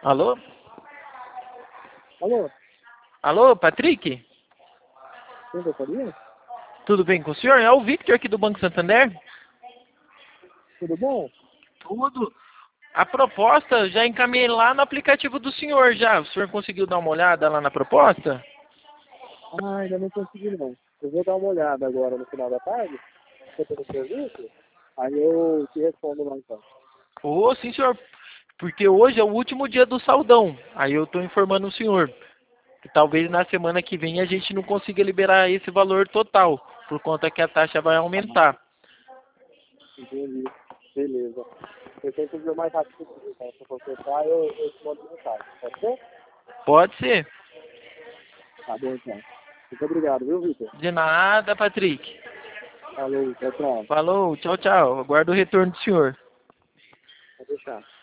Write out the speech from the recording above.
Alô? Alô, Alô, Patrick? quem gostaria? Tudo bem com o senhor? É o Victor aqui do Banco Santander? Tudo bom? Tudo. A proposta já encaminhei lá no aplicativo do senhor já. O senhor conseguiu dar uma olhada lá na proposta? Ah, ainda não consegui não. Eu vou dar uma olhada agora no final da tarde, se eu tô no serviço, aí eu te respondo lá então. Ô, sim, senhor. Porque hoje é o último dia do saldão. Aí eu estou informando o senhor que talvez na semana que vem a gente não consiga liberar esse valor total, por conta que a taxa vai Ah, aumentar. entendi. Beleza. Eu tento ver o mais rápido possível, então. Se eu consertar, eu te mando mensagem. Pode ser? Pode ser. Tá bom então. Muito obrigado, viu, Vitor? De nada, Patrick. Falou, tchau, tchau. Falou, tchau, tchau. Aguardo o retorno do senhor. Pode deixar.